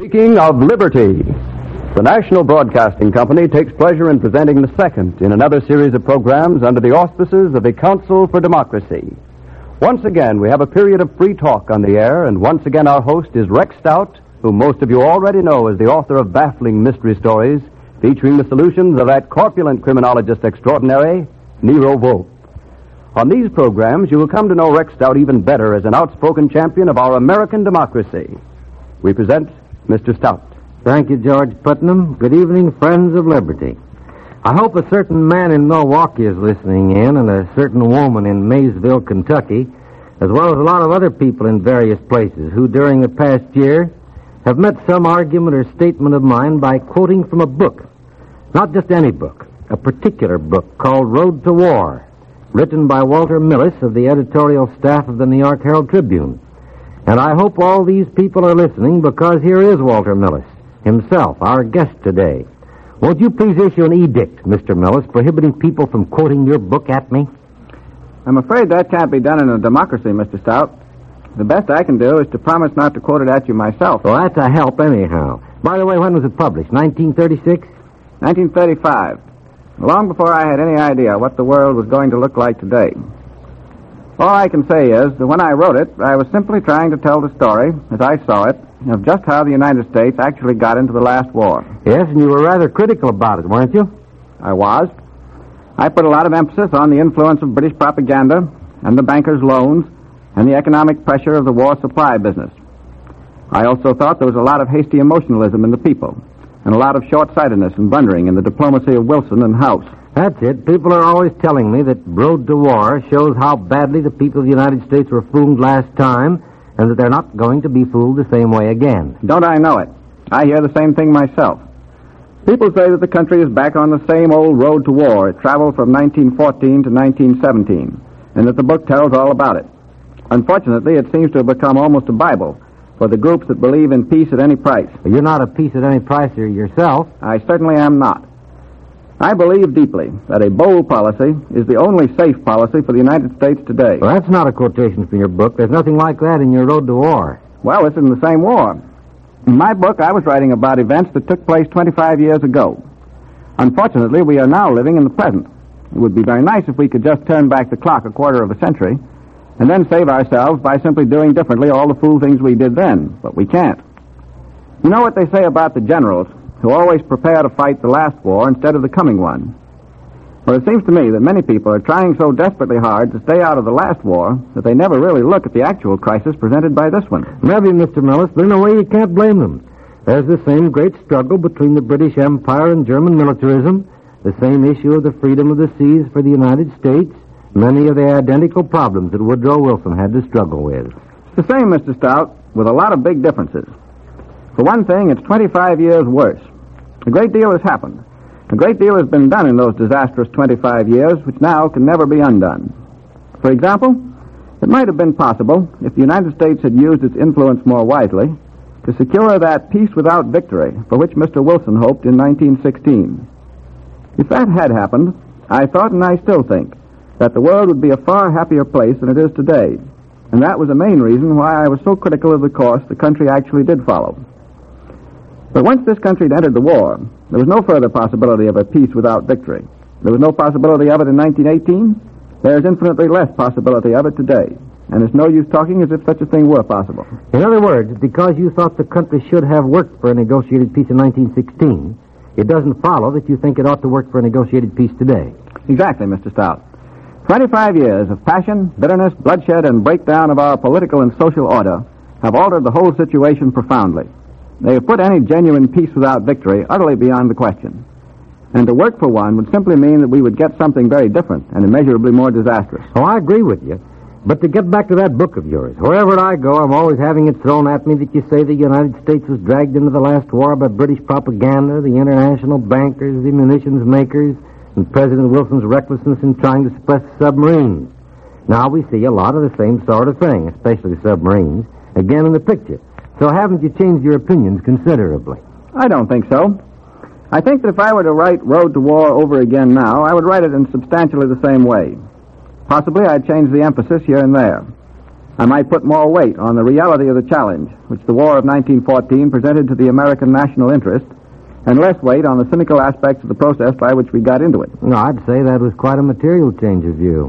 Speaking of liberty, the National Broadcasting Company takes pleasure in presenting the second in another series of programs under the auspices of the Council for Democracy. Once again, we have a period of free talk on the air, and once again our host is Rex Stout, whom most of you already know as the author of baffling mystery stories featuring the solutions of that corpulent criminologist extraordinary, Nero Volpe. On these programs, you will come to know Rex Stout even better as an outspoken champion of our American democracy. We present Mr. Stout. Thank you, George Putnam. Good evening, friends of liberty. I hope a certain man in Milwaukee is listening in, and a certain woman in Maysville, Kentucky, as well as a lot of other people in various places who, during the past year, have met some argument or statement of mine by quoting from a book. Not just any book, a particular book called Road to War, written by Walter Millis of the editorial staff of the New York Herald Tribune. And I hope all these people are listening, because here is Walter Millis himself, our guest today. Won't you please issue an edict, Mr. Millis, prohibiting people from quoting your book at me? I'm afraid that can't be done in a democracy, Mr. Stout. The best I can do is to promise not to quote it at you myself. Well, that's a help anyhow. By the way, when was it published? 1936? 1935. Long before I had any idea what the world was going to look like today. All I can say is that when I wrote it, I was simply trying to tell the story, as I saw it, of just how the United States actually got into the last war. Yes, and you were rather critical about it, weren't you? I was. I put a lot of emphasis on the influence of British propaganda and the bankers' loans and the economic pressure of the war supply business. I also thought there was a lot of hasty emotionalism in the people and a lot of short-sightedness and blundering in the diplomacy of Wilson and House. That's it. People are always telling me that Road to War shows how badly the people of the United States were fooled last time, and that they're not going to be fooled the same way again. Don't I know it? I hear the same thing myself. People say that the country is back on the same old road to war. It traveled from 1914 to 1917, and that the book tells all about it. Unfortunately, it seems to have become almost a Bible for the groups that believe in peace at any price. You're not a peace at any price yourself. I certainly am not. I believe deeply that a bold policy is the only safe policy for the United States today. Well, that's not a quotation from your book. There's nothing like that in your Road to War. Well, it's in the same war. In my book, I was writing about events that took place 25 years ago. Unfortunately, we are now living in the present. It would be very nice if we could just turn back the clock a quarter of a century and then save ourselves by simply doing differently all the fool things we did then, but we can't. You know what they say about the generals who always prepare to fight the last war instead of the coming one? Well, it seems to me that many people are trying so desperately hard to stay out of the last war that they never really look at the actual crisis presented by this one. Maybe, Mr. Millis, but in a way you can't blame them. There's the same great struggle between the British Empire and German militarism, the same issue of the freedom of the seas for the United States, many of the identical problems that Woodrow Wilson had to struggle with. It's the same, Mr. Stout, with a lot of big differences. For one thing, it's 25 years worse. A great deal has happened. A great deal has been done in those disastrous 25 years, which now can never be undone. For example, it might have been possible, if the United States had used its influence more wisely, to secure that peace without victory for which Mr. Wilson hoped in 1916. If that had happened, I thought, and I still think, that the world would be a far happier place than it is today. And that was the main reason why I was so critical of the course the country actually did follow. But once this country had entered the war, there was no further possibility of a peace without victory. There was no possibility of it in 1918. There is infinitely less possibility of it today. And it's no use talking as if such a thing were possible. In other words, because you thought the country should have worked for a negotiated peace in 1916, it doesn't follow that you think it ought to work for a negotiated peace today. Exactly, Mr. Stout. 25 years of passion, bitterness, bloodshed, and breakdown of our political and social order have altered the whole situation profoundly. They have put any genuine peace without victory utterly beyond the question. And to work for one would simply mean that we would get something very different and immeasurably more disastrous. Oh, I agree with you. But to get back to that book of yours, wherever I go, I'm always having it thrown at me that you say the United States was dragged into the last war by British propaganda, the international bankers, the munitions makers, and President Wilson's recklessness in trying to suppress submarines. Now we see a lot of the same sort of thing, especially submarines, again in the picture. So haven't you changed your opinions considerably? I don't think so. I think that if I were to write Road to War over again now, I would write it in substantially the same way. Possibly I'd change the emphasis here and there. I might put more weight on the reality of the challenge which the War of 1914 presented to the American national interest, and less weight on the cynical aspects of the process by which we got into it. No, I'd say that was quite a material change of view.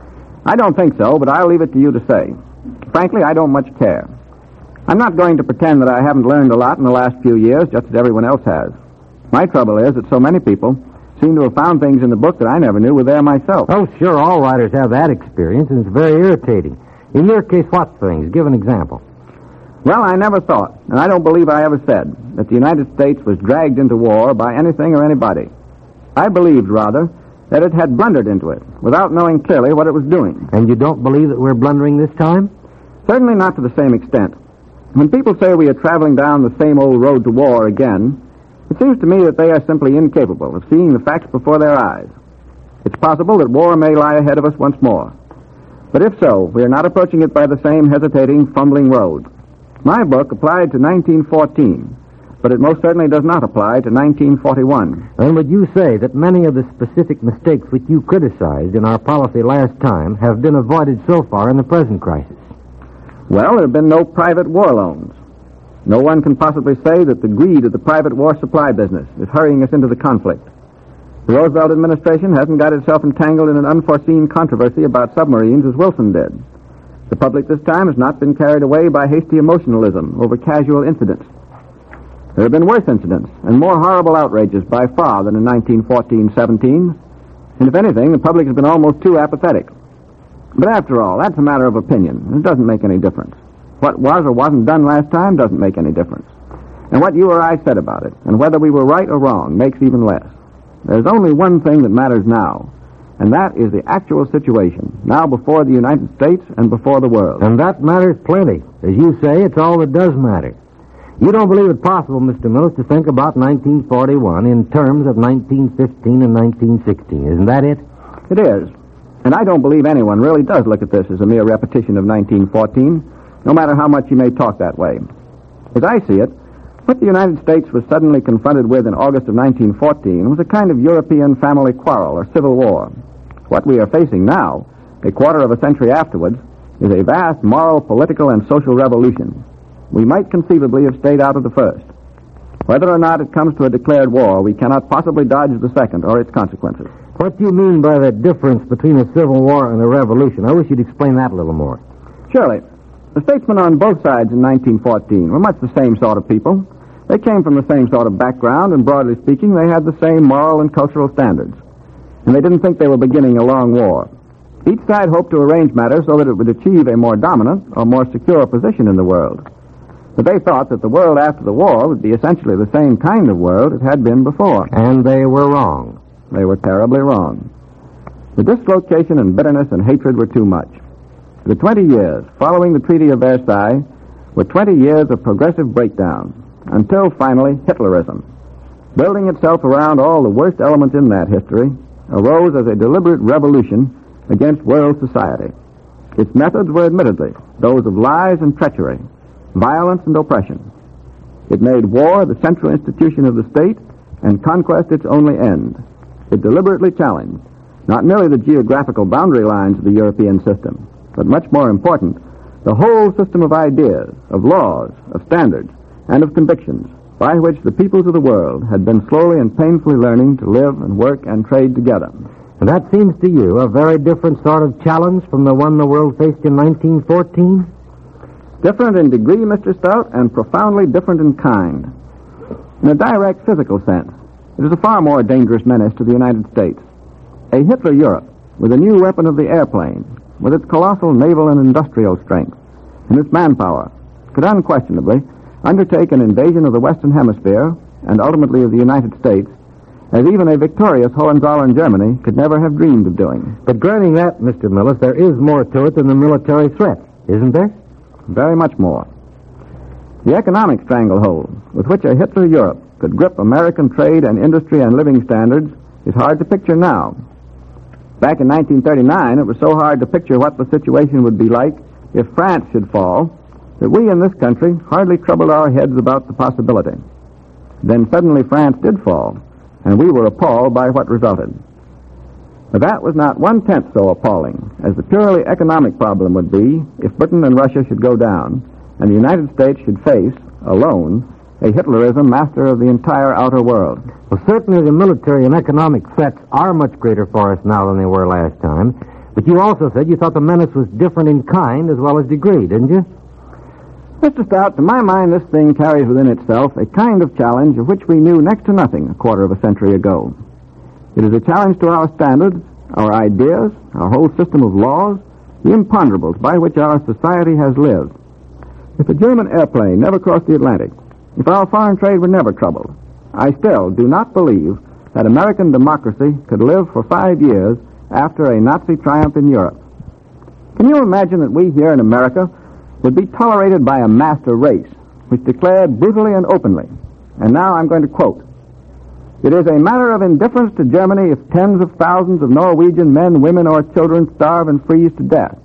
I don't think so, but I'll leave it to you to say. Frankly, I don't much care. I'm not going to pretend that I haven't learned a lot in the last few years, just as everyone else has. My trouble is that so many people seem to have found things in the book that I never knew were there myself. Oh, sure, all writers have that experience, and it's very irritating. In your case, what things? Give an example. Well, I never thought, and I don't believe I ever said, that the United States was dragged into war by anything or anybody. I believed, rather, that it had blundered into it, without knowing clearly what it was doing. And you don't believe that we're blundering this time? Certainly not to the same extent. When people say we are traveling down the same old road to war again, it seems to me that they are simply incapable of seeing the facts before their eyes. It's possible that war may lie ahead of us once more. But if so, we are not approaching it by the same hesitating, fumbling road. My book applied to 1914, but it most certainly does not apply to 1941. And would you say that many of the specific mistakes which you criticized in our policy last time have been avoided so far in the present crisis? Well, there have been no private war loans. No one can possibly say that the greed of the private war supply business is hurrying us into the conflict. The Roosevelt administration hasn't got itself entangled in an unforeseen controversy about submarines as Wilson did. The public this time has not been carried away by hasty emotionalism over casual incidents. There have been worse incidents and more horrible outrages by far than in 1914-17, and if anything, the public has been almost too apathetic. But after all, that's a matter of opinion. It doesn't make any difference. What was or wasn't done last time doesn't make any difference. And what you or I said about it, and whether we were right or wrong, makes even less. There's only one thing that matters now, and that is the actual situation, now before the United States and before the world. And that matters plenty. As you say, it's all that does matter. You don't believe it possible, Mr. Mills, to think about 1941 in terms of 1915 and 1916. Isn't that it? It is. And I don't believe anyone really does look at this as a mere repetition of 1914, no matter how much you may talk that way. As I see it, what the United States was suddenly confronted with in August of 1914 was a kind of European family quarrel or civil war. What we are facing now, a quarter of a century afterwards, is a vast moral, political, and social revolution. We might conceivably have stayed out of the first. Whether or not it comes to a declared war, we cannot possibly dodge the second or its consequences. What do you mean by the difference between a civil war and a revolution? I wish you'd explain that a little more. Surely. The statesmen on both sides in 1914 were much the same sort of people. They came from the same sort of background, and broadly speaking, they had the same moral and cultural standards. And they didn't think they were beginning a long war. Each side hoped to arrange matters so that it would achieve a more dominant or more secure position in the world. But they thought that the world after the war would be essentially the same kind of world it had been before. And they were wrong. They were terribly wrong. The dislocation and bitterness and hatred were too much. The 20 years following the Treaty of Versailles were 20 years of progressive breakdown, until finally Hitlerism, building itself around all the worst elements in that history, arose as a deliberate revolution against world society. Its methods were admittedly those of lies and treachery, violence and oppression. It made war the central institution of the state and conquest its only end. It deliberately challenged not merely the geographical boundary lines of the European system, but much more important, the whole system of ideas, of laws, of standards, and of convictions by which the peoples of the world had been slowly and painfully learning to live and work and trade together. And that seems to you a very different sort of challenge from the one the world faced in 1914? Different in degree, Mr. Stout, and profoundly different in kind. In a direct physical sense, it is a far more dangerous menace to the United States. A Hitler Europe, with a new weapon of the airplane, with its colossal naval and industrial strength, and its manpower, could unquestionably undertake an invasion of the Western Hemisphere, and ultimately of the United States, as even a victorious Hohenzollern Germany could never have dreamed of doing. But granting that, Mr. Millis, there is more to it than the military threat, isn't there? Very much more. The economic stranglehold with which a Hitler Europe could grip American trade and industry and living standards is hard to picture now. Back in 1939, it was so hard to picture what the situation would be like if France should fall that we in this country hardly troubled our heads about the possibility. Then suddenly France did fall, and we were appalled by what resulted. But that was not 1/10 so appalling as the purely economic problem would be if Britain and Russia should go down and the United States should face, alone, a Hitlerism master of the entire outer world. Well, certainly the military and economic threats are much greater for us now than they were last time. But you also said you thought the menace was different in kind as well as degree, didn't you? Mr. Stout, to my mind, this thing carries within itself a kind of challenge of which we knew next to nothing a quarter of a century ago. It is a challenge to our standards, our ideas, our whole system of laws, the imponderables by which our society has lived. If a German airplane never crossed the Atlantic, if our foreign trade were never troubled, I still do not believe that American democracy could live for 5 years after a Nazi triumph in Europe. Can you imagine that we here in America would be tolerated by a master race which declared brutally and openly, and now I'm going to quote, "It is a matter of indifference to Germany if tens of thousands of Norwegian men, women, or children starve and freeze to death."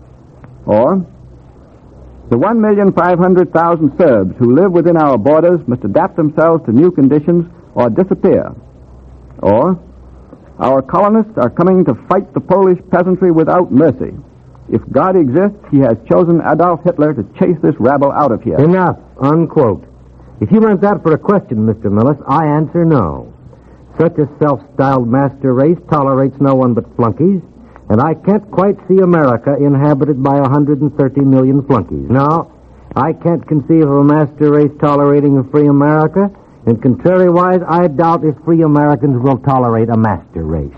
Or, "The 1,500,000 Serbs who live within our borders must adapt themselves to new conditions or disappear." Or, "Our colonists are coming to fight the Polish peasantry without mercy. If God exists, he has chosen Adolf Hitler to chase this rabble out of here." Enough, unquote. If you meant that for a question, Mr. Millis, I answer no. Such a self-styled master race tolerates no one but flunkies, and I can't quite see America inhabited by 130 million flunkies. No, I can't conceive of a master race tolerating a free America, and contrariwise, I doubt if free Americans will tolerate a master race.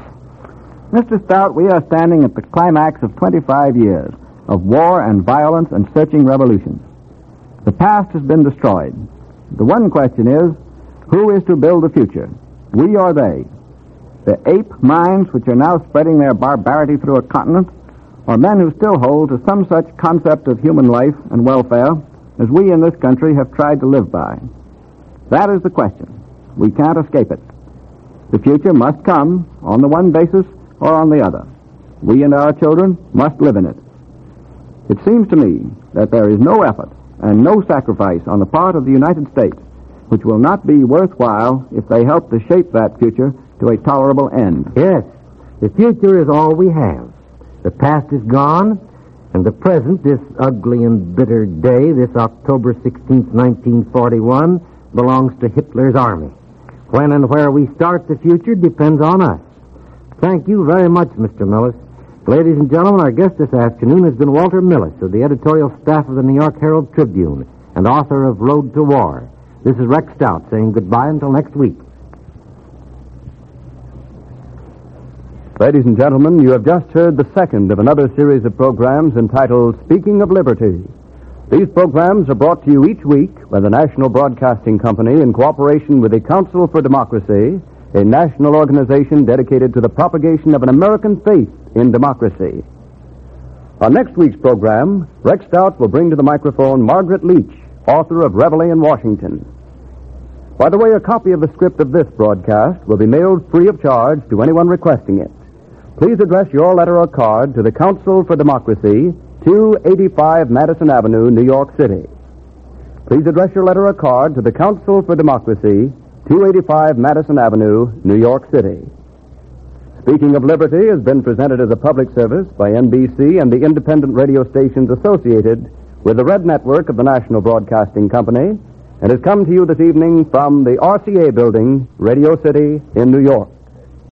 Mr. Stout, we are standing at the climax of 25 years of war and violence and searching revolutions. The past has been destroyed. The one question is, who is to build the future, we or they? The ape minds which are now spreading their barbarity through a continent, or men who still hold to some such concept of human life and welfare as we in this country have tried to live by? That is the question. We can't escape it. The future must come on the one basis or on the other. We and our children must live in it. It seems to me that there is no effort and no sacrifice on the part of the United States which will not be worthwhile if they help to shape that future to a tolerable end. Yes, the future is all we have. The past is gone, and the present, this ugly and bitter day, this October 16th, 1941, belongs to Hitler's army. When and where we start the future depends on us. Thank you very much, Mr. Millis. Ladies and gentlemen, our guest this afternoon has been Walter Millis of the editorial staff of the New York Herald Tribune and author of Road to War. This is Rex Stout saying goodbye until next week. Ladies and gentlemen, you have just heard the second of another series of programs entitled Speaking of Liberty. These programs are brought to you each week by the National Broadcasting Company in cooperation with the Council for Democracy, a national organization dedicated to the propagation of an American faith in democracy. On next week's program, Rex Stout will bring to the microphone Margaret Leach, author of Reveille in Washington. By the way, a copy of the script of this broadcast will be mailed free of charge to anyone requesting it. Please address your letter or card to the Council for Democracy, 285 Madison Avenue, New York City. Please address your letter or card to the Council for Democracy, 285 Madison Avenue, New York City. Speaking of Liberty has been presented as a public service by NBC and the independent radio stations associated with the Red Network of the National Broadcasting Company, and has come to you this evening from the RCA Building, Radio City in New York.